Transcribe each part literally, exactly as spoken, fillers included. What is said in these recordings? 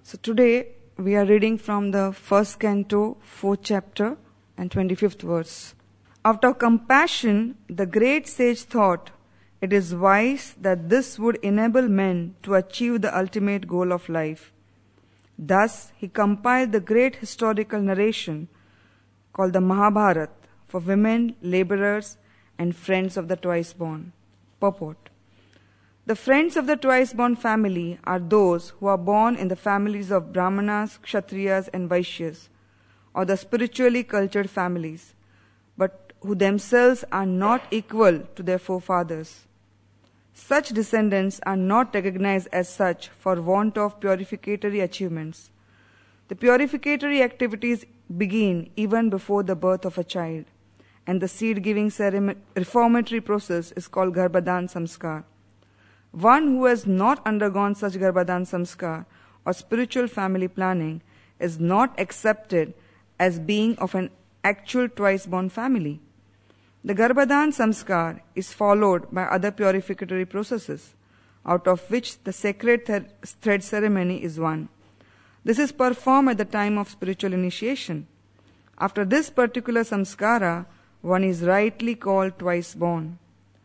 So today we are reading from the first canto, fourth chapter and twenty-fifth verse. Out of compassion, the great sage thought it is wise that this would enable men to achieve the ultimate goal of life. Thus, he compiled the great historical narration called the Mahabharata for women, laborers, and friends of the twice-born. Purport. The friends of the twice-born family are those who are born in the families of Brahmanas, Kshatriyas, and Vaishyas, or the spiritually cultured families, but who themselves are not equal to their forefathers. Such descendants are not recognized as such for want of purificatory achievements. The purificatory activities begin even before the birth of a child, and the seed-giving ceremony, reformatory process is called Garbhadan Samskar. One who has not undergone such Garbhadan Samskar or spiritual family planning is not accepted as being of an actual twice-born family. The Garbhadan Samskar is followed by other purificatory processes, out of which the sacred th- thread ceremony is one. This is performed at the time of spiritual initiation. After this particular samskara, one is rightly called twice born.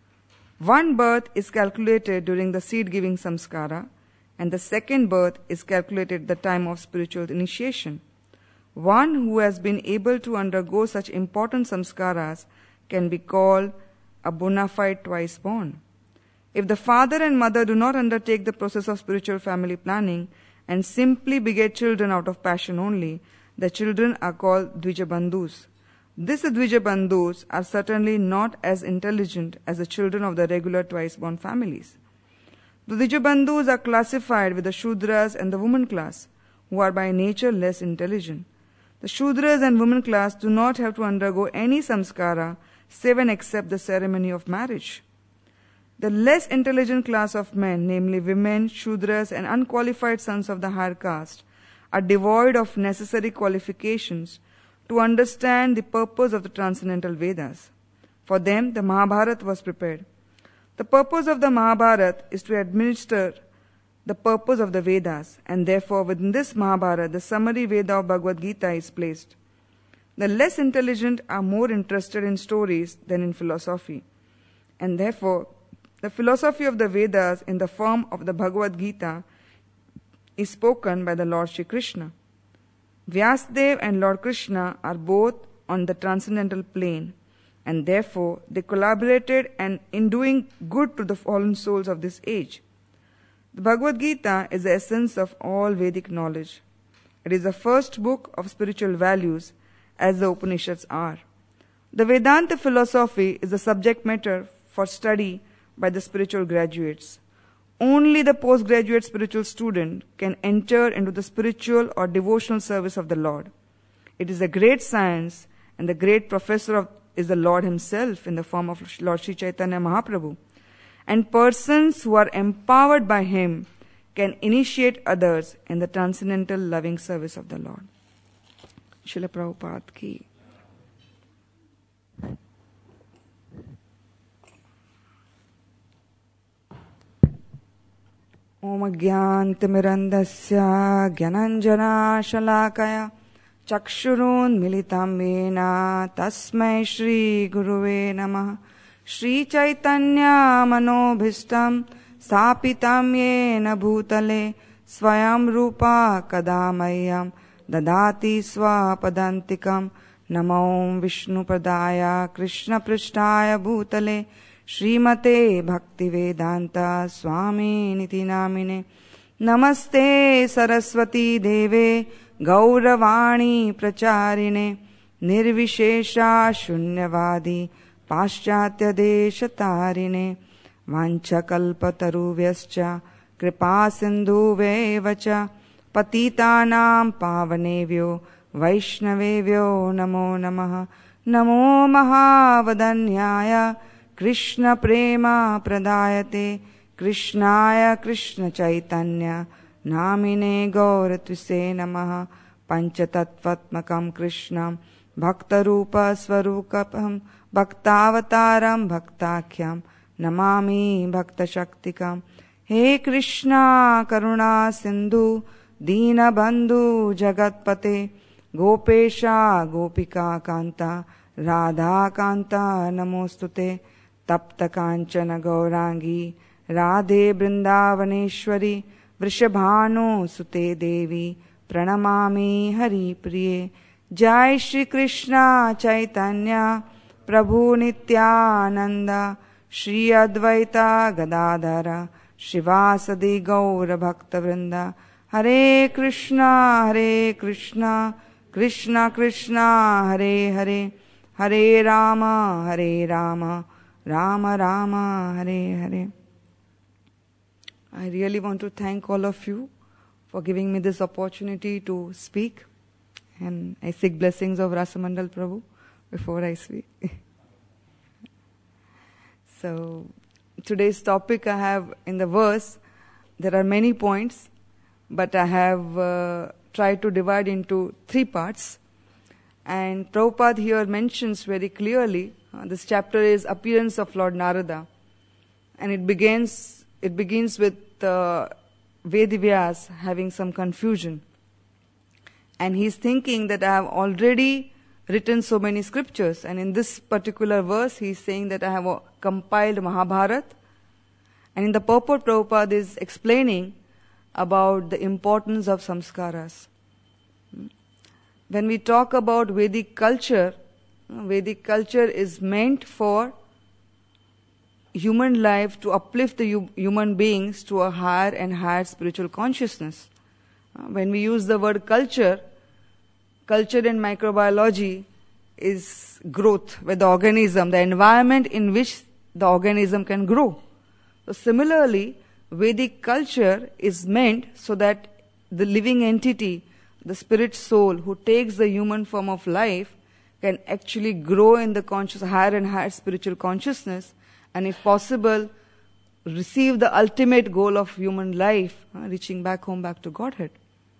One birth is calculated during the seed-giving samskara, and the second birth is calculated at the time of spiritual initiation. One who has been able to undergo such important samskaras can be called a bona fide twice born. If the father and mother do not undertake the process of spiritual family planning and simply beget children out of passion only, the children are called Dvijabandhus. These Dvijabandhus are certainly not as intelligent as the children of the regular twice-born families. The Dvijabandhus are classified with the Shudras and the woman class, who are by nature less intelligent. The Shudras and woman class do not have to undergo any samskara save and except the ceremony of marriage. The less intelligent class of men, namely women, Shudras, and unqualified sons of the higher caste, are devoid of necessary qualifications to understand the purpose of the transcendental Vedas. For them, the Mahabharata was prepared. The purpose of the Mahabharata is to administer the purpose of the Vedas, and therefore within this Mahabharata, the summary Veda of Bhagavad Gita is placed. The less intelligent are more interested in stories than in philosophy, and therefore the philosophy of the Vedas in the form of the Bhagavad Gita is spoken by the Lord Shri Krishna. Vyasadeva and Lord Krishna are both on the transcendental plane, and therefore they collaborated and in doing good to the fallen souls of this age. The Bhagavad Gita is the essence of all Vedic knowledge. It is the first book of spiritual values, as the Upanishads are. The Vedanta philosophy is the subject matter for study by the spiritual graduates. Only the postgraduate spiritual student can enter into the spiritual or devotional service of the Lord. It is a great science, and the great professor of is the Lord himself in the form of Lord Sri Chaitanya Mahaprabhu. And persons who are empowered by him can initiate others in the transcendental loving service of the Lord. Srila Prabhupada ki. Om Gyantimirandasya Gyananjana Shalakaya Chakshurun Militam Vena Tasmai Shri Guruve Namah Shri Chaitanya Manobhishtam Sapitam Yena Bhutale Swayam Rupa Kadamayam Dadati Swapadantikam Namo Vishnu Padaya Krishna Prishtaya Bhutale Srimate Bhaktivedanta Swami Niti Namine Namaste Saraswati Deve Gauravani Pracharine Nirvishesha Shunyavadi Paschatya Deshatarine Vanchakalpataruvyaschа Kripa Sindhuve Vacha Patitanam Pavanevyo Vaishnavevyo Namo Namaha Namo Mahavadanyaya Krishna Prema Pradayate Krishnaya Krishna Chaitanya Namine Gauratvise Namaha Panchatattvatmakam Krishnam Bhaktarupa Swarupam Bhaktavataram Bhaktakyam Namami Bhakta Shaktikam He Krishna Karuna Sindhu Deenabandhu Jagatpate Gopesha Gopika Kanta Radha Kanta Namostute Tapta Kanchana Gaurangi Radhe Brindavaneshwari Vrishabhanu Sute Devi Pranamami Hari Priye Jai Shri Krishna Chaitanya Prabhu Nityananda Shri Advaita Gadadhara Shivasadi Gaura Bhakta Vrinda Hare Krishna Hare Krishna Krishna Krishna Hare Hare Hare Rama Hare Rama Rama Rama Hare Hare. I really want to thank all of you for giving me this opportunity to speak, and I seek blessings of Rasamandal Prabhu before I speak. So, today's topic I have in the verse, there are many points, but I have uh, tried to divide into three parts. And Prabhupada here mentions very clearly, uh, this chapter is appearance of Lord Narada. And it begins, it begins with uh, Vedivyas having some confusion. And he's thinking that I have already written so many scriptures. And in this particular verse, he's saying that I have uh, compiled Mahabharata. And in the purport, Prabhupada is explaining about the importance of samskaras. When we talk about Vedic culture, Vedic culture is meant for human life to uplift the hu- human beings to a higher and higher spiritual consciousness. Uh, when we use the word culture, culture in microbiology is growth with the organism, the environment in which the organism can grow. So similarly, Vedic culture is meant so that the living entity, the spirit soul who takes the human form of life, can actually grow in the conscious, higher and higher spiritual consciousness, and if possible, receive the ultimate goal of human life, uh, reaching back home, back to Godhead.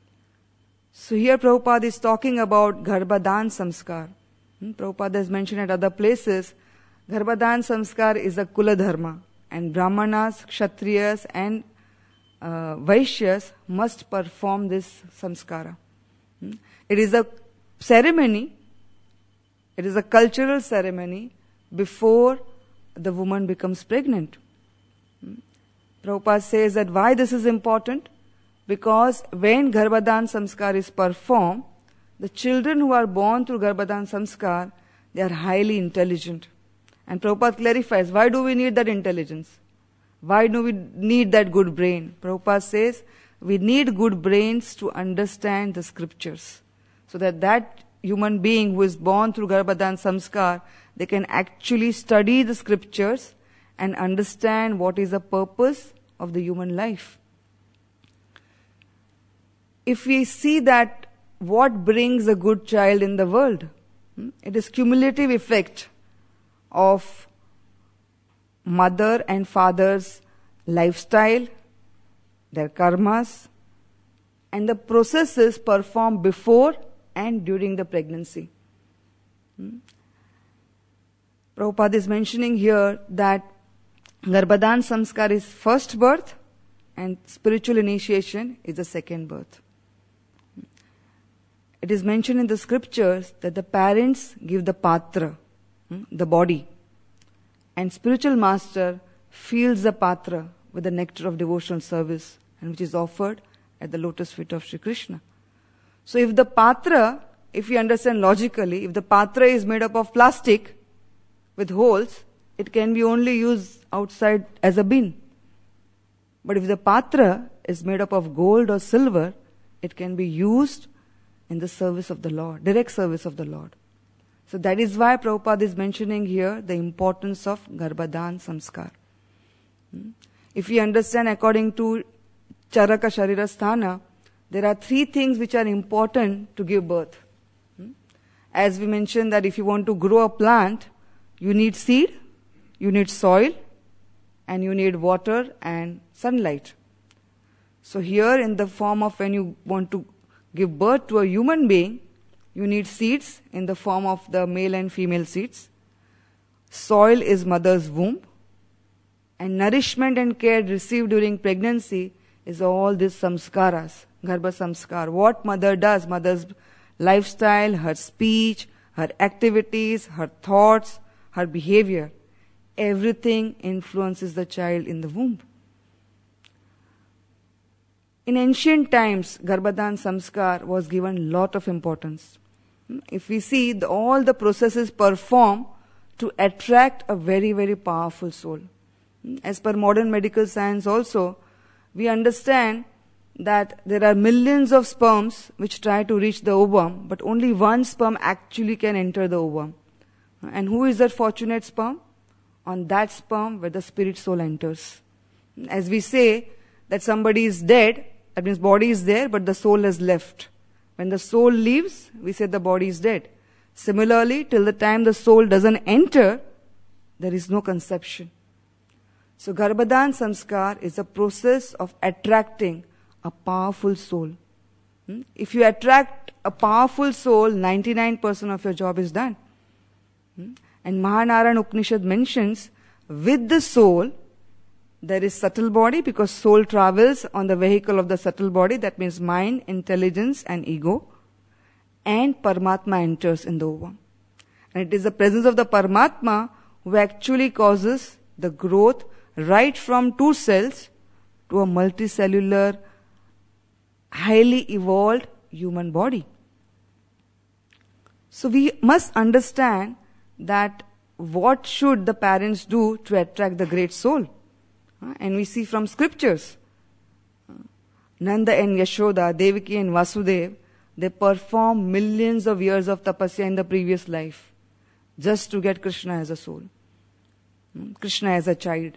So here Prabhupada is talking about Garbhadan Samskar. Hmm? Prabhupada has mentioned at other places, Garbhadan Samskar is a Kula Dharma, and Brahmanas, Kshatriyas and uh, Vaishyas must perform this samskara. Hmm? It is a ceremony, it is a cultural ceremony before the woman becomes pregnant. Hmm? Prabhupada says that why this is important? Because when Garbhadan Samskar is performed, the children who are born through Garbhadan Samskar, they are highly intelligent. And Prabhupada clarifies, why do we need that intelligence? Why do we need that good brain? Prabhupada says, we need good brains to understand the scriptures. So that that human being who is born through Garbhadan Samskar, they can actually study the scriptures and understand what is the purpose of the human life. If we see that what brings a good child in the world, it is cumulative effect of mother and father's lifestyle, their karmas, and the processes performed before and during the pregnancy. Hmm? Prabhupada is mentioning here that Garbhadan Samskar is first birth and spiritual initiation is the second birth. It is mentioned in the scriptures that the parents give the patra, the body, and spiritual master fills the patra with the nectar of devotional service, and which is offered at the lotus feet of Sri Krishna. So if the patra, if we understand logically, if the patra is made up of plastic with holes, it can be only used outside as a bin. But if the patra is made up of gold or silver, it can be used in the service of the Lord, direct service of the Lord. So that is why Prabhupada is mentioning here the importance of Garbhadan Samskar. Hmm? If we understand according to Charaka Sharira Sthana, there are three things which are important to give birth. Hmm? As we mentioned that if you want to grow a plant, you need seed, you need soil, and you need water and sunlight. So here in the form of when you want to give birth to a human being, you need seeds in the form of the male and female seeds. Soil is mother's womb. And nourishment and care received during pregnancy is all these samskaras, Garbha Samskar. What mother does, mother's lifestyle, her speech, her activities, her thoughts, her behavior, everything influences the child in the womb. In ancient times, Garbhadan Samskar was given lot of importance. If we see, the, all the processes perform to attract a very, very powerful soul. As per modern medical science also, we understand that there are millions of sperms which try to reach the ovum, but only one sperm actually can enter the ovum. And who is that fortunate sperm? On that sperm where the spirit soul enters. As we say that somebody is dead, that means body is there, but the soul has left. When the soul leaves, we say the body is dead. Similarly, till the time the soul doesn't enter, there is no conception. So Garbhadan Samskar is a process of attracting a powerful soul. Hmm? If you attract a powerful soul, ninety-nine percent of your job is done. Hmm? And Mahanarayan Upanishad mentions, with the soul, there is subtle body, because soul travels on the vehicle of the subtle body, that means mind, intelligence and ego. And Paramatma enters in the ovum. And it is the presence of the Paramatma who actually causes the growth right from two cells to a multicellular, highly evolved human body. So we must understand that what should the parents do to attract the great soul. And we see from scriptures, Nanda and Yashoda, Devaki and Vasudev, they perform millions of years of tapasya in the previous life just to get Krishna as a soul, Krishna as a child.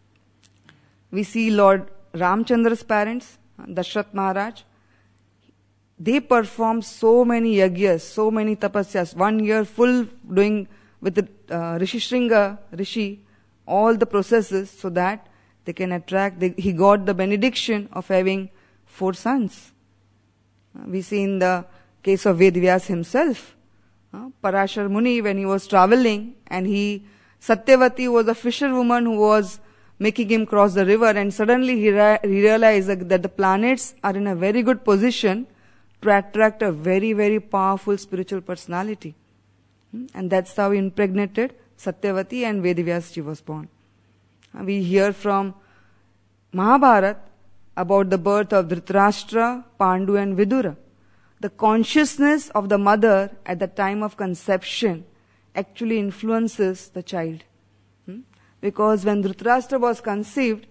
We see Lord Ramchandra's parents, Dashrath Maharaj, they perform so many yagyas, so many tapasyas, one year full doing with the uh, Rishi Shringa, Rishi, all the processes so that they can attract, they, he got the benediction of having four sons. Uh, we see in the case of Vedvyas himself, uh, Parashar Muni, when he was traveling and he, Satyavati was a fisherwoman who was making him cross the river, and suddenly he, ra- he realized that, that the planets are in a very good position to attract a very, very powerful spiritual personality. Hmm? And that's how he impregnated Satyavati and Vedvyasji was born. We hear from Mahabharata about the birth of Dhritarashtra, Pandu and Vidura. The consciousness of the mother at the time of conception actually influences the child. Hmm? Because when Dhritarashtra was conceived,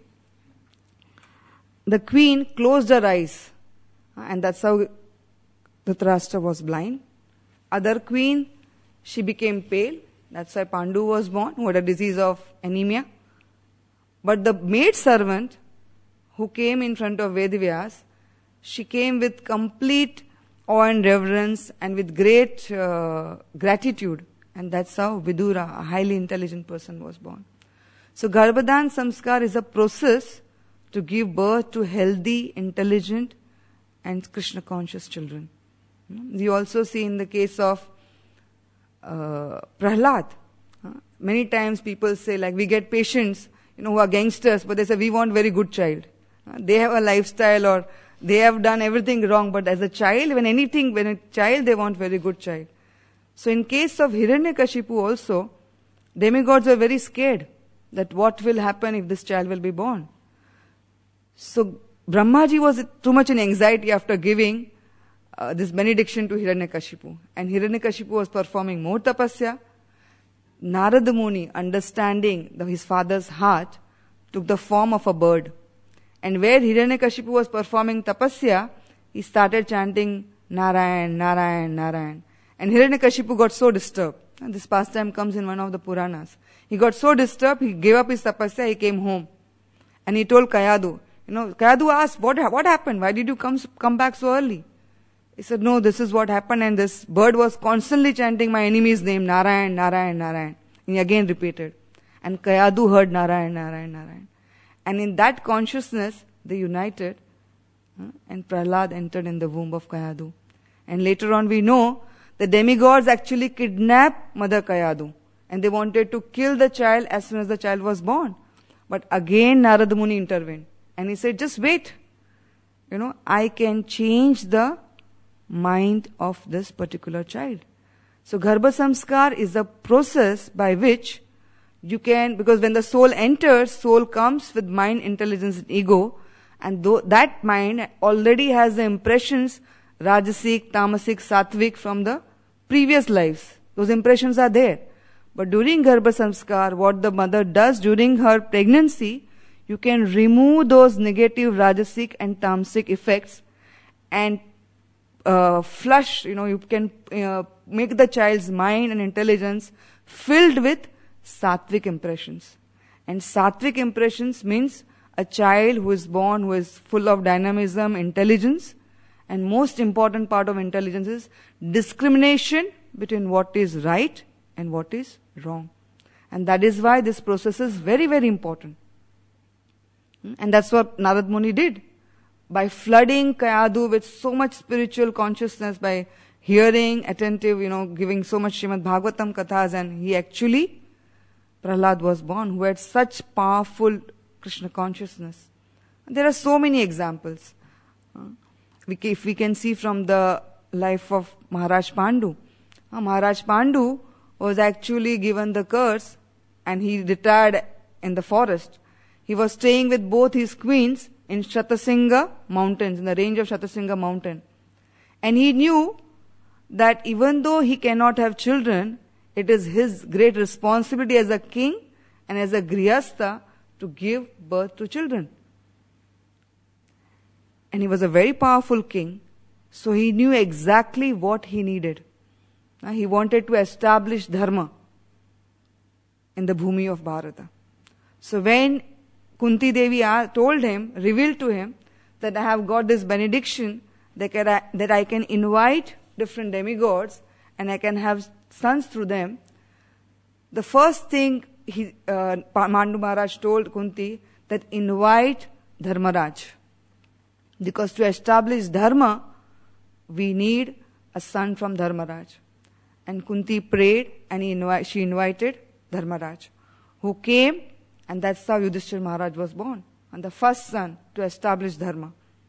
the queen closed her eyes, and that's how Dhritarashtra was blind. Other queen, she became pale. That's why Pandu was born, who had a disease of anemia. But the maid servant who came in front of Vedvyas, she came with complete awe and reverence and with great uh, gratitude. And that's how Vidura, a highly intelligent person, was born. So Garbhadan Samskar is a process to give birth to healthy, intelligent and Krishna conscious children. We also see in the case of uh, Prahlad, uh, many times people say, like, we get patients, you know, who are gangsters, but they say, we want very good child. Uh, they have a lifestyle or they have done everything wrong, but as a child, when anything, when a child, they want very good child. So in case of Hiranyakashipu also, demigods were very scared that what will happen if this child will be born. So Brahmaji was too much in anxiety after giving uh, this benediction to Hiranyakashipu. And Hiranyakashipu was performing more tapasya. Narada Muni, understanding the, his father's heart, took the form of a bird. And where Hiranyakashipu was performing tapasya, he started chanting Narayan, Narayan, Narayan. And Hiranyakashipu got so disturbed. And this pastime comes in one of the Puranas. He got so disturbed, he gave up his tapasya, he came home. And he told Kayadu, you know, Kayadu asked, what, what happened? Why did you come, come back so early? He said, no, this is what happened, and this bird was constantly chanting my enemy's name, Narayan, Narayan, Narayan. And he again repeated. And Kayadu heard Narayan, Narayan, Narayan. And in that consciousness, they united, uh, and Prahlad entered in the womb of Kayadu. And later on we know the demigods actually kidnapped Mother Kayadu, and they wanted to kill the child as soon as the child was born. But again Narada Muni intervened, and he said, just wait. you know, I can change the mind of this particular child. So Garbha Samskar is a process by which you can, because when the soul enters, soul comes with mind, intelligence and ego, and though that mind already has the impressions, Rajasic, Tamasic, Sattvic from the previous lives. Those impressions are there. But during Garbha Samskar, what the mother does during her pregnancy, you can remove those negative Rajasic and Tamasic effects and uh, flush, you know, you can uh, make the child's mind and intelligence filled with Sattvic impressions. And Sattvic impressions means a child who is born who is full of dynamism, intelligence, and most important part of intelligence is discrimination between what is right and what is wrong. And that is why this process is very, very important. And that's what Narad Muni did. By flooding Kayadu with so much spiritual consciousness, by hearing, attentive, you know, giving so much Srimad Bhagavatam kathas, and he actually, Prahlad was born, who had such powerful Krishna consciousness. There are so many examples. We, if we can see from the life of Maharaj Pandu. Uh, Maharaj Pandu was actually given the curse and he retired in the forest. He was staying with both his queens in Shatasinga mountains, in the range of Shatasinga mountain. And he knew that even though he cannot have children, it is his great responsibility as a king and as a grihastha to give birth to children. And he was a very powerful king, so he knew exactly what he needed. Uh, he wanted to establish dharma in the bhumi of Bharata. So when Kunti Devi told him, revealed to him, that I have got this benediction, that I, that I can invite different demigods and I can have sons through them, the first thing he, uh, Pandu Maharaj told Kunti, that invite Dharmaraj. Because to establish dharma, we need a son from Dharmaraj. And Kunti prayed and he invi- she invited Dharmaraj, who came, and that's how Yudhishthira Maharaj was born, and the first son to establish dharma.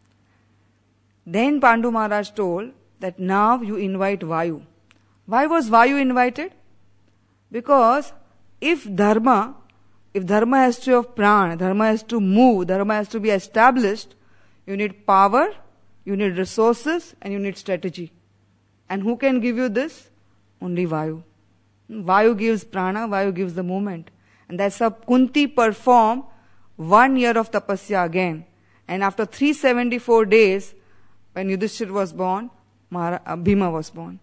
Then Pandu Maharaj told that now you invite Vayu. Why was Vayu invited? Because if dharma, if dharma has to have prana, dharma has to move, dharma has to be established, you need power, you need resources, and you need strategy. And who can give you this? Only Vayu. Vayu gives prana, Vayu gives the movement. And that's how Kunti performed one year of tapasya again. And after three hundred seventy-four days, when Yudhishthira was born, Bhima was born.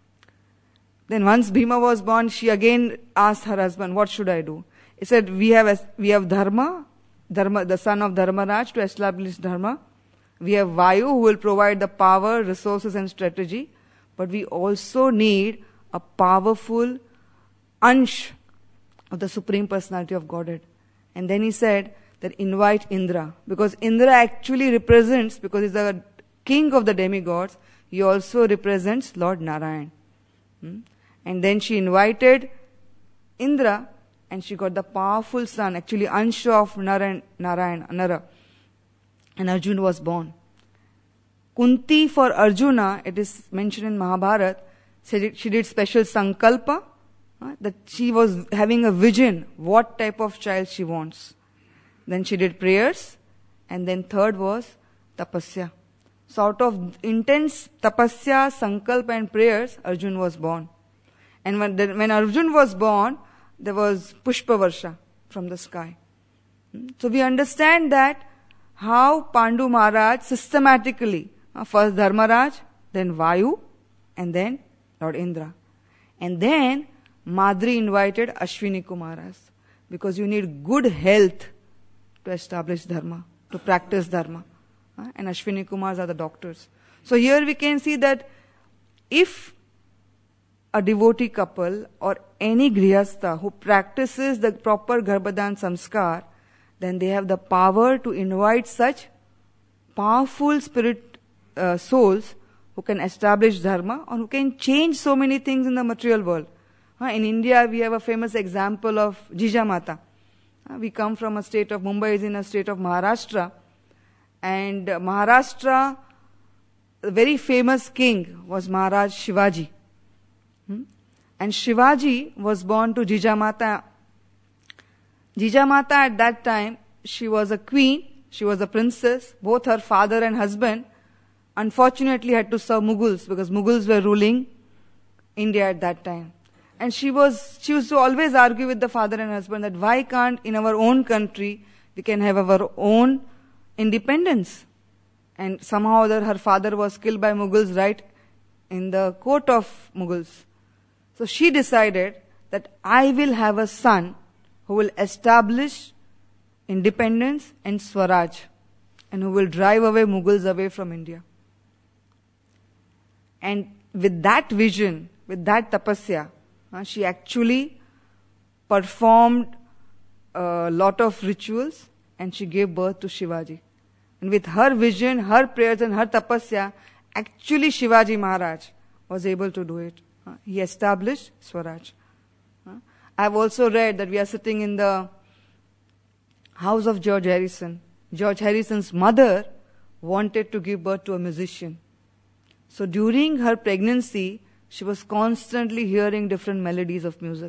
Then once Bhima was born, she again asked her husband, what should I do? He said, we have we have Dharma, Dharma, the son of Dharmaraj to establish Dharma. We have Vayu who will provide the power, resources and strategy. But we also need a powerful ansh of the Supreme Personality of Godhead. And then he said that invite Indra. Because Indra actually represents, because he's the king of the demigods, he also represents Lord Narayan. Hmm? And then she invited Indra and she got the powerful son, actually Ansha of Narayan, Narayan, Nara. And Arjuna was born. Kunti for Arjuna, it is mentioned in Mahabharata, she did special sankalpa, uh, that she was having a vision, what type of child she wants. Then she did prayers, and then third was tapasya. So out of intense tapasya, sankalpa and prayers, Arjuna was born. And when, the, when Arjuna was born, there was Pushpa Varsha from the sky. So we understand that how Pandu Maharaj systematically, uh, first Dharmaraj, then Vayu, and then Lord Indra. And then Madri invited Ashwini Kumaras, because you need good health to establish dharma, to practice dharma. Uh, and Ashwini Kumars are the doctors. So here we can see that if a devotee couple or any grihastha who practices the proper Garbhadan Samskar, then they have the power to invite such powerful spirit uh, souls who can establish dharma or who can change so many things in the material world. Uh, in India, we have a famous example of Jijamata. Uh, we come from a state of, Mumbai is in a state of Maharashtra. And uh, Maharashtra, the very famous king was Maharaj Shivaji. Hmm? And Shivaji was born to Jijamata. Jijamata at that time, she was a queen, she was a princess. Both her father and husband unfortunately had to serve Mughals because Mughals were ruling India at that time. And she was, she used to always argue with the father and husband that why can't in our own country we can have our own independence. And somehow or other her father was killed by Mughals right in the court of Mughals. So she decided that I will have a son who will establish independence and Swaraj and who will drive away Mughals away from India. And with that vision, with that tapasya, uh, she actually performed a lot of rituals and she gave birth to Shivaji. And with her vision, her prayers and her tapasya, actually Shivaji Maharaj was able to do it. Uh, he established Swaraj. Uh, I have also read that we are sitting in the house of George Harrison. George Harrison's mother wanted to give birth to a musician. So during her pregnancy, she was constantly hearing different melodies of music.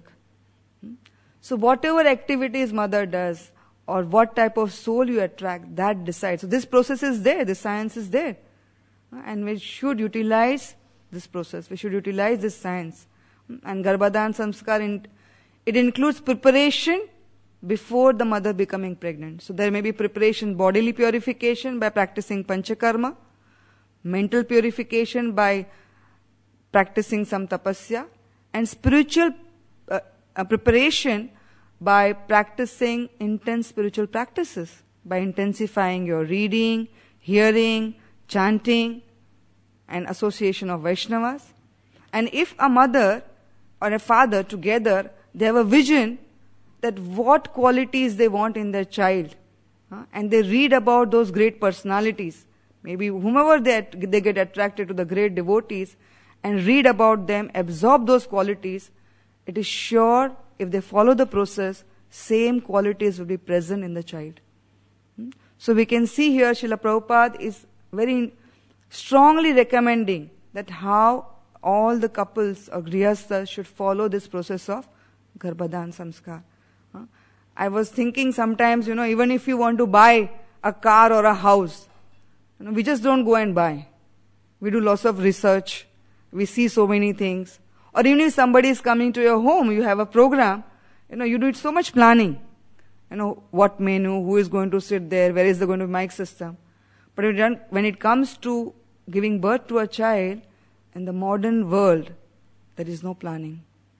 So whatever activities mother does, or what type of soul you attract, that decides. So this process is there, the science is there. And we should utilize this process, we should utilize this science. And Garbhadan Samskar, in, it includes preparation before the mother becoming pregnant. So there may be preparation, bodily purification by practicing Panchakarma, mental purification by practicing some tapasya, and spiritual uh, uh, preparation by practicing intense spiritual practices, by intensifying your reading, hearing, chanting, and association of Vaishnavas. And if a mother or a father together, they have a vision that what qualities they want in their child, uh, and they read about those great personalities, maybe whomever they, they get attracted to the great devotees, and read about them, absorb those qualities, it is sure if they follow the process, same qualities will be present in the child. Hmm? So we can see here Srila Prabhupada is very strongly recommending that how all the couples or grihasthas should follow this process of Garbhadan Samskar. Huh? I was thinking sometimes, you know, even if you want to buy a car or a house, you know, we just don't go and buy. We do lots of research. We see so many things. Or even if somebody is coming to your home, you have a program, you know, you do it so much planning. You know, what menu, who is going to sit there, where is there going to be mic system. But when it comes to giving birth to a child, in the modern world, there is no planning.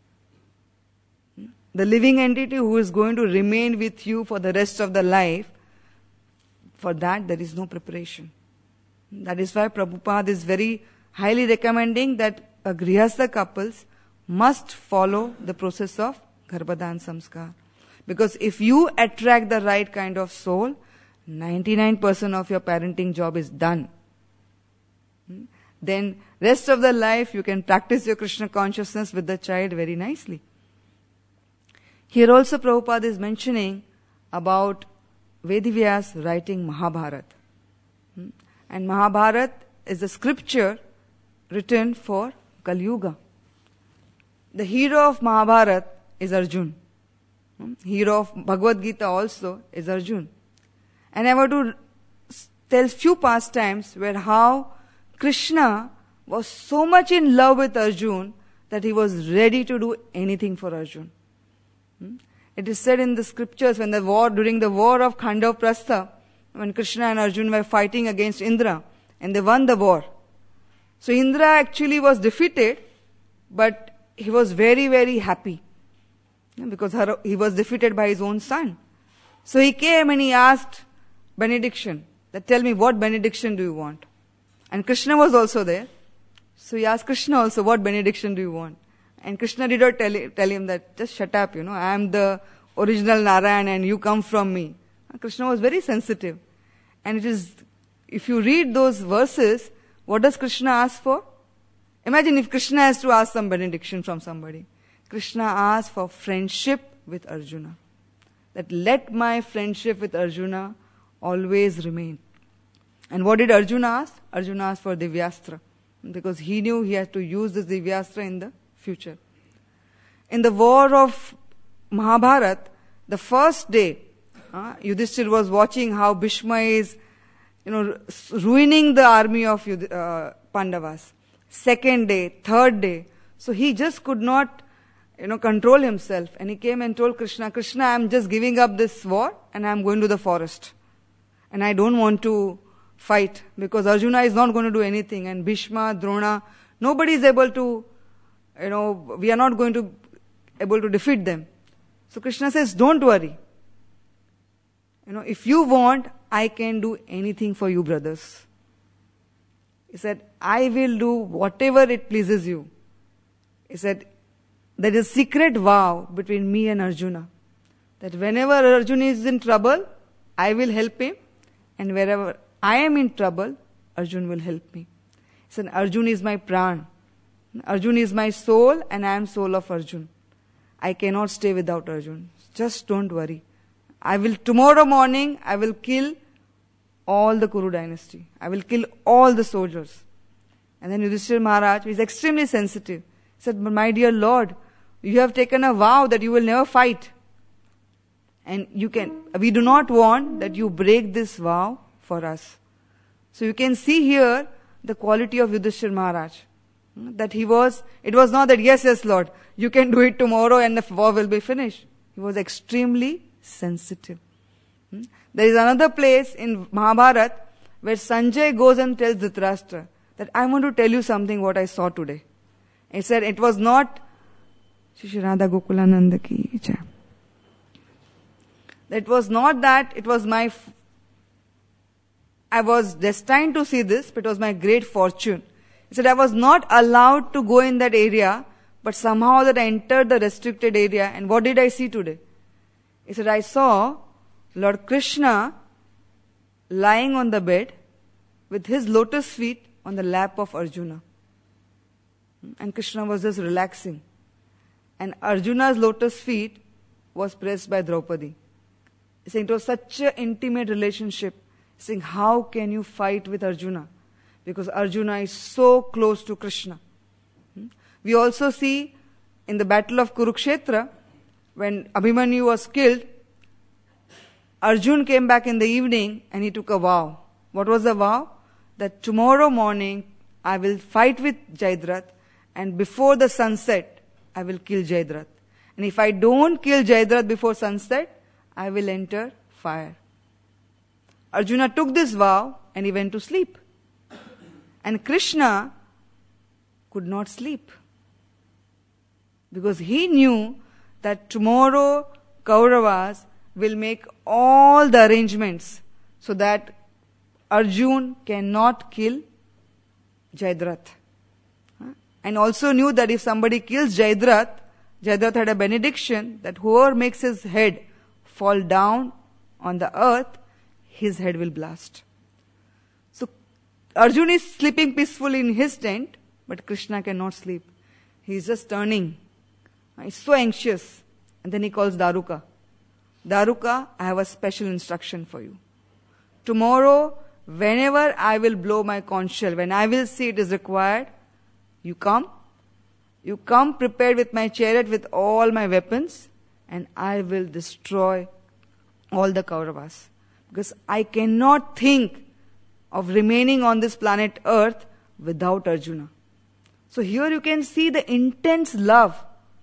The living entity who is going to remain with you for the rest of the life, for that there is no preparation. That is why Prabhupada is very highly recommending that a grihastha couples must follow the process of Garbhadan Samskar. Because if you attract the right kind of soul, ninety-nine percent of your parenting job is done. Then rest of the life you can practice your Krishna consciousness with the child very nicely. Here also Prabhupada is mentioning about Vedivyas writing Mahabharata. And Mahabharata is a scripture written for Kali Yuga. The hero of Mahabharata is Arjuna. Hero of Bhagavad Gita also is Arjuna. And I want to tell few pastimes where how Krishna was so much in love with Arjuna that he was ready to do anything for Arjuna. It is said in the scriptures when the war, during the war of Khandav Prastha, when Krishna and Arjuna were fighting against Indra, and they won the war. So Indra actually was defeated, but he was very, very happy because her, he was defeated by his own son. So he came and he asked benediction, that tell me what benediction do you want? And Krishna was also there. So he asked Krishna also, what benediction do you want? And Krishna did not tell, tell him that, just shut up, you know, I am the original Narayan and you come from me. And Krishna was very sensitive. And it is, if you read those verses, what does Krishna ask for? Imagine if Krishna has to ask some benediction from somebody. Krishna asked for friendship with Arjuna. That let my friendship with Arjuna always remain. And what did Arjuna ask? Arjuna asked for Divyastra, because he knew he had to use this Divyastra in the future. In the war of Mahabharata, the first day, uh, Yudhishthir was watching how Bhishma is, you know, ruining the army of Yudh- uh, Pandavas. Second day, third day. So he just could not, you know, control himself. And he came and told Krishna, Krishna, I am just giving up this war and I am going to the forest. And I don't want to fight because Arjuna is not going to do anything. And Bhishma, Drona, nobody is able to, you know, we are not going to able to defeat them. So Krishna says, don't worry. You know, if you want, I can do anything for you, brothers. He said, I will do whatever it pleases you. He said, there is a secret vow between me and Arjuna, that whenever Arjuna is in trouble, I will help him, and wherever I am in trouble, Arjuna will help me. He said, Arjuna is my pran. Arjuna is my soul, and I am soul of Arjuna. I cannot stay without Arjuna. Just don't worry. I will, tomorrow morning, I will kill all the Kuru dynasty. I will kill all the soldiers. And then Yudhishthira Maharaj, who is extremely sensitive, said, but my dear Lord, you have taken a vow that you will never fight. And you can, we do not want that you break this vow for us. So you can see here the quality of Yudhishthira Maharaj. That he was, it was not that, yes, yes, Lord, you can do it tomorrow and the war will be finished. He was extremely sensitive. Hmm? There is another place in Mahabharata where Sanjay goes and tells Dhritarashtra that I want to tell you something what I saw today. He said it was not Shri Radha Gokulananda ki jai. It was not that it was my, f- I was destined to see this, but it was my great fortune. He said I was not allowed to go in that area, but somehow that I entered the restricted area, and what did I see today? He said, I saw Lord Krishna lying on the bed with his lotus feet on the lap of Arjuna. And Krishna was just relaxing. And Arjuna's lotus feet was pressed by Draupadi. He's saying it was such an intimate relationship. He's saying, how can you fight with Arjuna? Because Arjuna is so close to Krishna. We also see in the battle of Kurukshetra, when Abhimanyu was killed, Arjun came back in the evening and he took a vow. What was the vow? That tomorrow morning I will fight with Jayadratha, and before the sunset I will kill Jayadratha. And if I don't kill Jayadratha before sunset, I will enter fire. Arjuna took this vow and he went to sleep. And Krishna could not sleep, because he knew that tomorrow Kauravas will make all the arrangements so that Arjun cannot kill Jayadratha. And also knew that if somebody kills Jayadratha, Jayadratha had a benediction that whoever makes his head fall down on the earth, his head will blast. So Arjun is sleeping peacefully in his tent, but Krishna cannot sleep. He is just turning. He's so anxious. And then he calls Daruka. Daruka, I have a special instruction for you. Tomorrow, whenever I will blow my conch shell, when I will see it is required, you come. You come prepared with my chariot with all my weapons, and I will destroy all the Kauravas. Because I cannot think of remaining on this planet Earth without Arjuna. So here you can see the intense love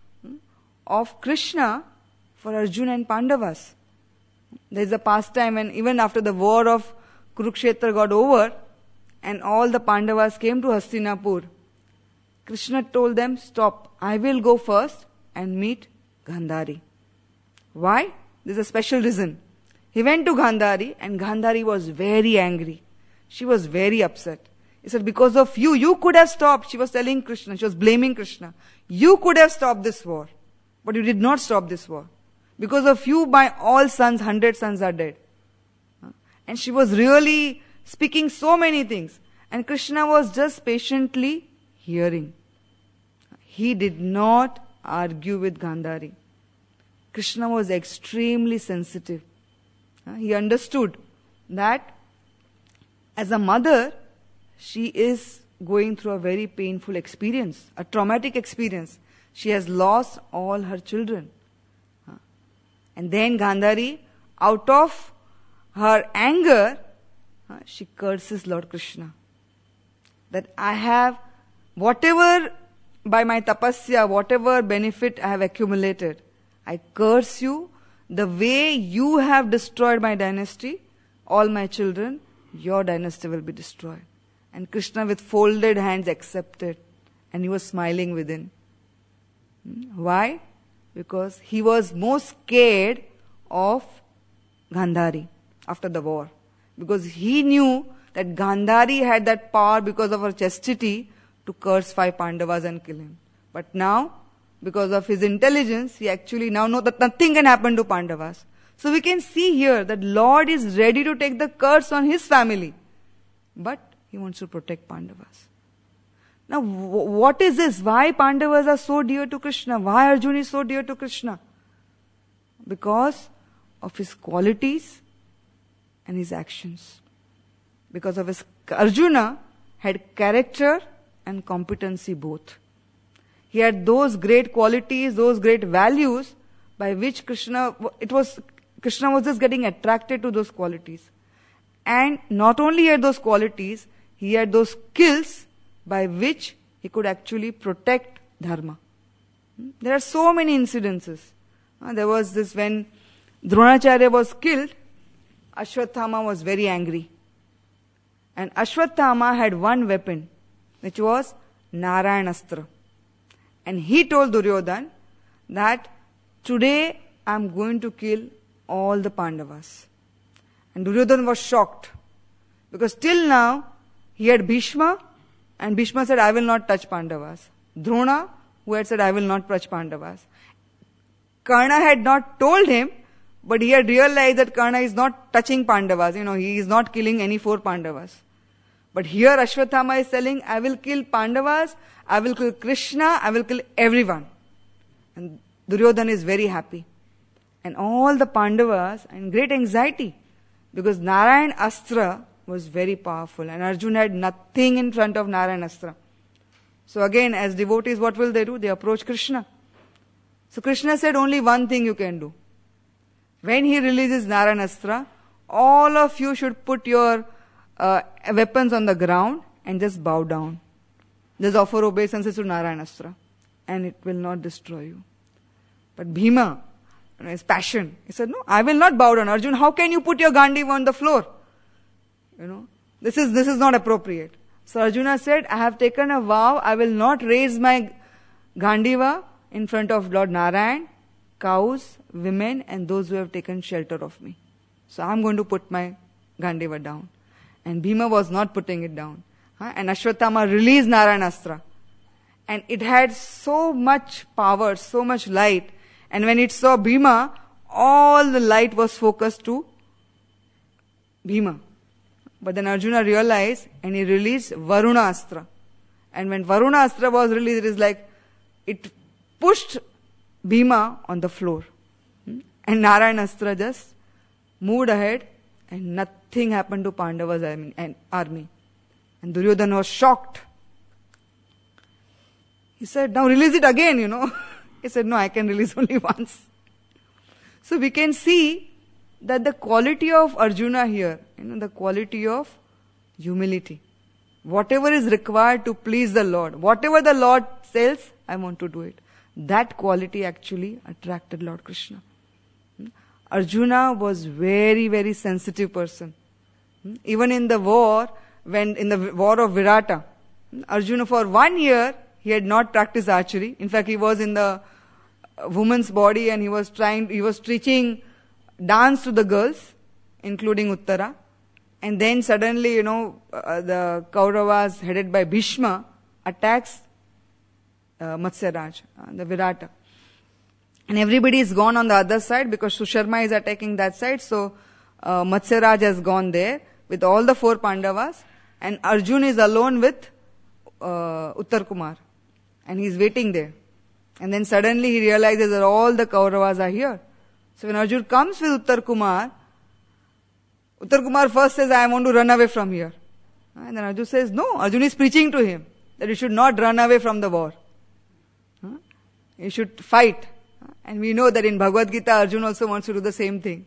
of Krishna for Arjuna and Pandavas. There is a pastime when even after the war of Kurukshetra got over and all the Pandavas came to Hastinapur, Krishna told them, stop, I will go first and meet Gandhari. Why? There is a special reason. He went to Gandhari and Gandhari was very angry. She was very upset. He said, because of you, you could have stopped. She was telling Krishna, she was blaming Krishna. You could have stopped this war, but you did not stop this war. Because of you, my all sons, hundred sons are dead. And she was really speaking so many things. And Krishna was just patiently hearing. He did not argue with Gandhari. Krishna was extremely sensitive. He understood that As a mother, she is going through a very painful experience, a traumatic experience. She has lost all her children. And then Gandhari, out of her anger, she curses Lord Krishna. That I have, whatever by my tapasya, whatever benefit I have accumulated, I curse you. The way you have destroyed my dynasty, all my children, your dynasty will be destroyed. And Krishna with folded hands accepted. And he was smiling within. Why? Because he was most scared of Gandhari after the war. Because he knew that Gandhari had that power because of her chastity to curse five Pandavas and kill him. But now, because of his intelligence, he actually now knows that nothing can happen to Pandavas. So we can see here that Lord is ready to take the curse on his family. But he wants to protect Pandavas. Now, w- what is this? Why Pandavas are so dear to Krishna? Why Arjuna is so dear to Krishna? Because of his qualities and his actions. Because of his... Arjuna had character and competency both. He had those great qualities, those great values by which Krishna... It was... Krishna was just getting attracted to those qualities. And not only had those qualities, he had those skills by which he could actually protect dharma. There are so many incidences. Uh, there was this when Dronacharya was killed, Ashwathama was very angry. And Ashwathama had one weapon, which was Narayanastra. And he told Duryodhana that today I am going to kill all the Pandavas. And Duryodhana was shocked. Because till now, he had Bhishma, and Bhishma said, I will not touch Pandavas. Drona, who had said, I will not touch Pandavas. Karna had not told him, but he had realized that Karna is not touching Pandavas. You know, he is not killing any four Pandavas. But here Ashwathama is telling, I will kill Pandavas, I will kill Krishna, I will kill everyone. And Duryodhana is very happy. And all the Pandavas are in great anxiety. Because Narayan Astra was very powerful. And Arjuna had nothing in front of Narayan Astra. So again, as devotees, what will they do? They approach Krishna. So Krishna said, only one thing you can do. When he releases Narayan Astra, all of you should put your uh, weapons on the ground and just bow down. Just offer obeisance to Narayan Astra. And it will not destroy you. But Bhima, you know, his passion, he said, no, I will not bow down. Arjuna, how can you put your Gandiva on the floor? You know, this is, this is not appropriate. So Arjuna said, I have taken a vow, I will not raise my Gandiva in front of Lord Narayan, cows, women, and those who have taken shelter of me. So I am going to put my Gandiva down. And Bhima was not putting it down. Huh? And Ashwathama released Narayan Astra. And it had so much power, so much light. And when it saw Bhima, all the light was focused to Bhima. But then Arjuna realized and he released Varuna Astra. And when Varuna Astra was released, it is like it pushed Bhima on the floor. And Narayan Astra just moved ahead and nothing happened to Pandava's army. And Duryodhana was shocked. He said, now release it again, you know. He said, no, I can release only once. So we can see that the quality of Arjuna here, you know, the quality of humility. Whatever is required to please the Lord, whatever the Lord says, I want to do it. That quality actually attracted Lord Krishna. Arjuna was very, very sensitive person. Even in the war, when in the war of Virata, Arjuna for one year, he had not practiced archery. In fact, he was in the woman's body and he was trying, he was teaching dance to the girls, including Uttara. And then suddenly, you know, uh, the Kauravas headed by Bhishma attacks uh, Matsyaraj, uh, the Virata. And everybody is gone on the other side because Susharma is attacking that side. So uh, Matsyaraj has gone there with all the four Pandavas. And Arjuna is alone with uh, Uttar Kumar. And he is waiting there. And then suddenly he realizes that all the Kauravas are here. So when Arjuna comes with Uttar Kumar, Uttar Kumar first says, I want to run away from here. And then Arjuna says, no, Arjuna is preaching to him that you should not run away from the war. You should fight. And we know that in Bhagavad Gita, Arjuna also wants to do the same thing.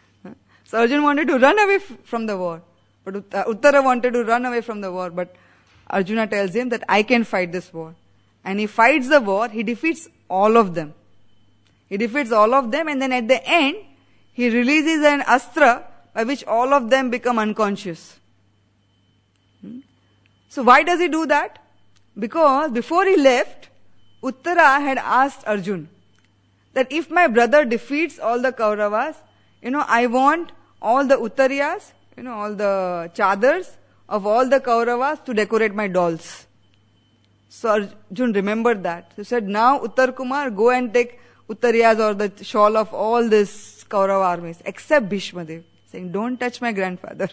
So Arjuna wanted to run away f- from the war. But Uttara wanted to run away from the war. But Arjuna tells him that I can fight this war. And he fights the war, he defeats all of them. He defeats all of them, and then at the end, he releases an astra by which all of them become unconscious. Hmm? So why does he do that? Because before he left, Uttara had asked Arjuna that if my brother defeats all the Kauravas, you know, I want all the Uttariyas, you know, all the chadars of all the Kauravas to decorate my dolls. So Arjuna remembered that. He said, now Uttar Kumar, go and take Uttariyas or the shawl of all these Kaurava armies, except Bhishma Dev. Saying, don't touch my grandfather.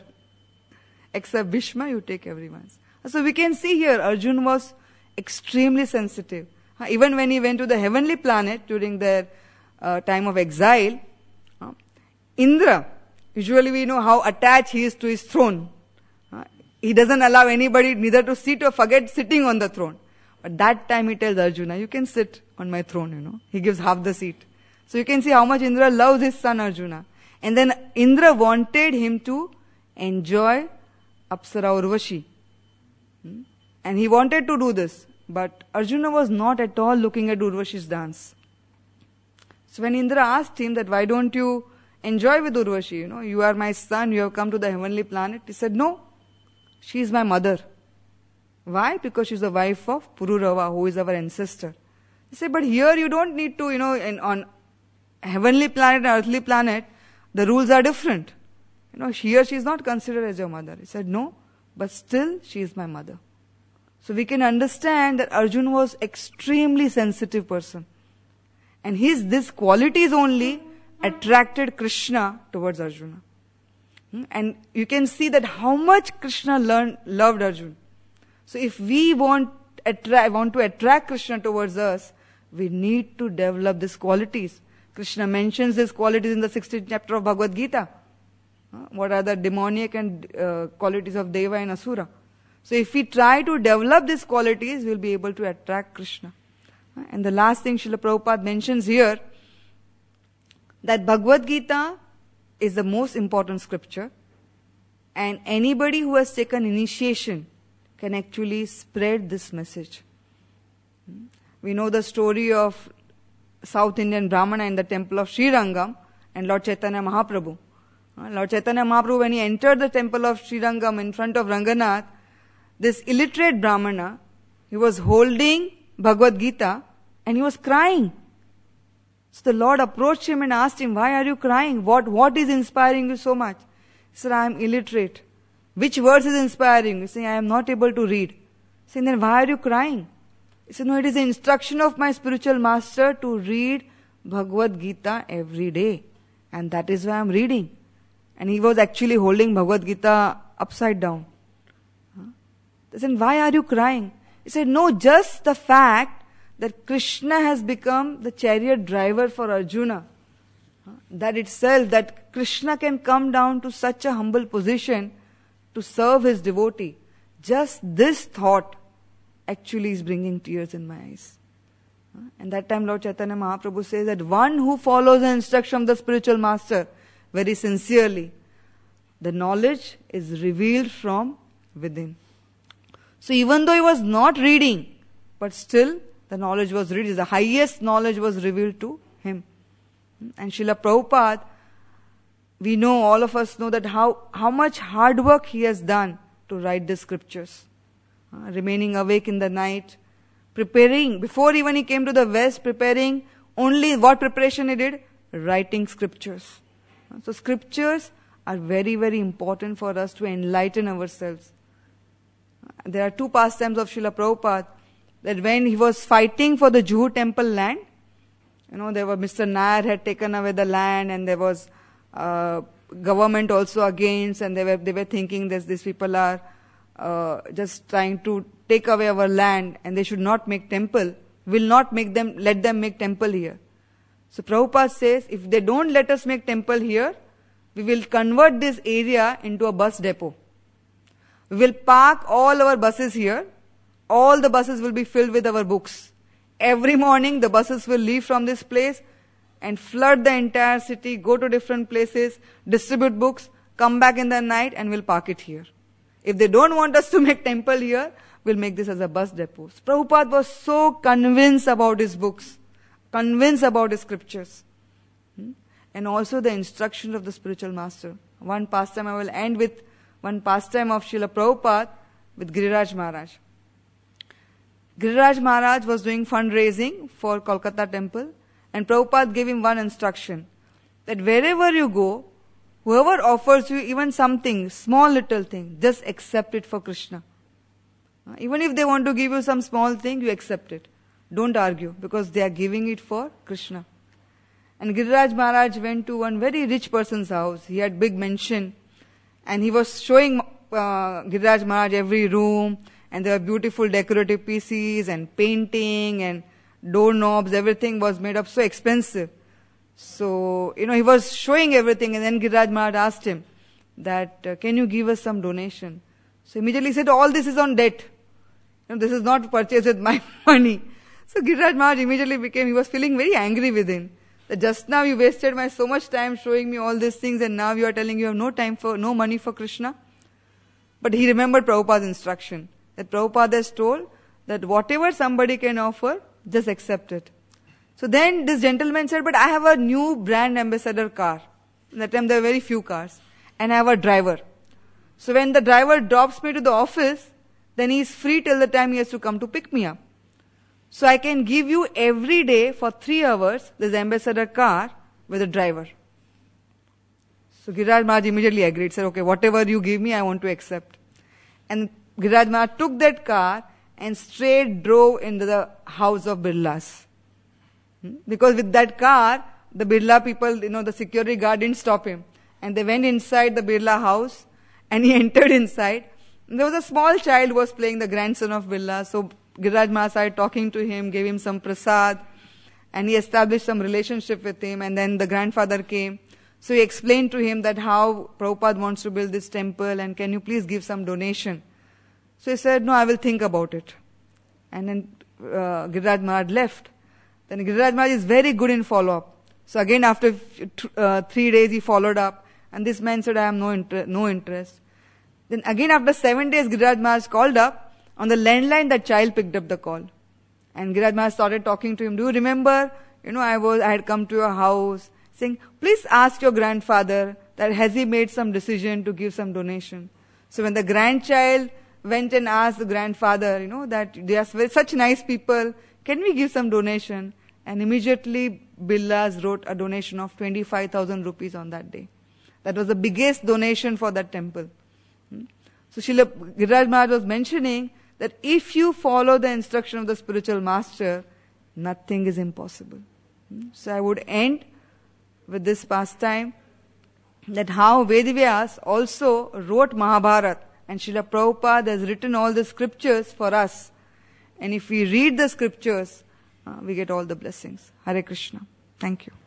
Except Bhishma, you take everyone's. So we can see here, Arjuna was extremely sensitive. Even when he went to the heavenly planet during their uh, time of exile, uh, Indra, usually we know how attached he is to his throne. Uh, he doesn't allow anybody neither to sit or forget sitting on the throne. But that time he tells Arjuna, you can sit on my throne, you know. He gives half the seat. So you can see how much Indra loves his son Arjuna. And then Indra wanted him to enjoy Apsara Urvashi. Hmm? And he wanted to do this. But Arjuna was not at all looking at Urvashi's dance. So when Indra asked him that why don't you enjoy with Urvashi, you know, you are my son, you have come to the heavenly planet. He said, no, she is my mother. Why? Because she is the wife of Pururava, who is our ancestor. He said, but here you don't need to, you know, in, on heavenly planet and earthly planet, the rules are different. You know, here she is not considered as your mother. He said, no, but still she is my mother. So we can understand that Arjuna was extremely sensitive person. And his, this qualities only attracted Krishna towards Arjuna. Hmm? And you can see that how much Krishna learned, loved Arjuna. So if we want, attra- want to attract Krishna towards us, we need to develop these qualities. Krishna mentions these qualities in the sixteenth chapter of Bhagavad Gita. Uh, what are the demoniac and uh, qualities of Deva and Asura? So if we try to develop these qualities, we'll be able to attract Krishna. Uh, and the last thing Srila Prabhupada mentions here, that Bhagavad Gita is the most important scripture, and anybody who has taken initiation can actually spread this message. We know the story of South Indian Brahmana in the temple of Srirangam and Lord Chaitanya Mahaprabhu. Lord Chaitanya Mahaprabhu, when he entered the temple of Srirangam in front of Ranganath, this illiterate Brahmana, he was holding Bhagavad Gita and he was crying. So the Lord approached him and asked him, why are you crying? What, what is inspiring you so much? He said, I am illiterate. Which verse is inspiring? He said, I am not able to read. He said, then why are you crying? He said, no, it is the instruction of my spiritual master to read Bhagavad Gita every day. And that is why I am reading. And he was actually holding Bhagavad Gita upside down. He said, why are you crying? He said, no, just the fact that Krishna has become the chariot driver for Arjuna. That itself, that Krishna can come down to such a humble position to serve his devotee. Just this thought actually is bringing tears in my eyes. And that time Lord Chaitanya Mahaprabhu says that one who follows the instruction of the spiritual master very sincerely, the knowledge is revealed from within. So even though he was not reading, but still the knowledge was revealed. The highest knowledge was revealed to him. And Srila Prabhupada, we know, all of us know that how, how much hard work he has done to write the scriptures. Uh, remaining awake in the night, preparing, before even he came to the West, preparing only what preparation he did? Writing scriptures. Uh, so scriptures are very, very important for us to enlighten ourselves. Uh, there are two pastimes of Srila Prabhupada, that when he was fighting for the Juhu temple land, you know, there were Mister Nair had taken away the land, and there was uh, government also against, and they were they were thinking that these people are uh, just trying to take away our land, and they should not make temple. Will not make them let them make temple here. So Prabhupada says, if they don't let us make temple here, we will convert this area into a bus depot. We will park all our buses here. All the buses will be filled with our books. Every morning the buses will leave from this place and flood the entire city, go to different places, distribute books, come back in the night and we'll park it here. If they don't want us to make temple here, we'll make this as a bus depot. Prabhupada was so convinced about his books, convinced about his scriptures. Hmm? And also the instruction of the spiritual master. One pastime, I will end with one pastime of Srila Prabhupada with Giriraj Maharaj. Giriraj Maharaj was doing fundraising for Kolkata temple, and Prabhupada gave him one instruction, that wherever you go, whoever offers you even something, small little thing, just accept it for Krishna. Even if they want to give you some small thing, you accept it. Don't argue, because they are giving it for Krishna. And Giriraj Maharaj went to one very rich person's house. He had big mansion, and he was showing uh, Giriraj Maharaj every room, and there were beautiful decorative pieces and painting and doorknobs. Everything was made up so expensive. So, you know, he was showing everything, and then Giriraj Maharaj asked him that, uh, can you give us some donation? So immediately he said, all this is on debt. You know, this is not purchased with my money. So Giriraj Maharaj immediately became, he was feeling very angry within. That just now you wasted my so much time showing me all these things, and now you are telling you have no time for, no money for Krishna. But he remembered Prabhupada's instruction. That Prabhupada has told that whatever somebody can offer, just accept it. So then this gentleman said, but I have a new brand ambassador car. At that time there were very few cars. And I have a driver. So when the driver drops me to the office, then he is free till the time he has to come to pick me up. So I can give you every day for three hours this ambassador car with a driver. So Giriraj Maharaj immediately agreed, said, okay, whatever you give me, I want to accept. And Giriraj Maharaj took that car and straight drove into the house of Birlas. Hmm? Because with that car, the Birla people, you know, the security guard didn't stop him. And they went inside the Birla house, and he entered inside. And there was a small child who was playing the grandson of Birla. So Giriraj Maharaj started talking to him, gave him some prasad, and he established some relationship with him. And then the grandfather came. So he explained to him that how Prabhupada wants to build this temple, and can you please give some donation? So he said, no, I will think about it. And then uh, Giriraj Maharaj left. Then Giriraj Maharaj is very good in follow-up. So again after uh, three days he followed up. And this man said, I have no, inter- no interest. Then again after seven days Giriraj Maharaj called up. On the landline that child picked up the call. And Giriraj Maharaj started talking to him. Do you remember, you know, I was, I had come to your house saying, please ask your grandfather that has he made some decision to give some donation. So when the grandchild went and asked the grandfather, you know, that they are such nice people, can we give some donation? And immediately Birlas wrote a donation of twenty-five thousand rupees on that day. That was the biggest donation for that temple. Hmm? So Srila Giriraj Maharaj was mentioning that if you follow the instruction of the spiritual master, nothing is impossible. Hmm? So I would end with this pastime, that how Vedavyas also wrote Mahabharata, and Srila Prabhupada has written all the scriptures for us. And if we read the scriptures, uh, we get all the blessings. Hare Krishna. Thank you.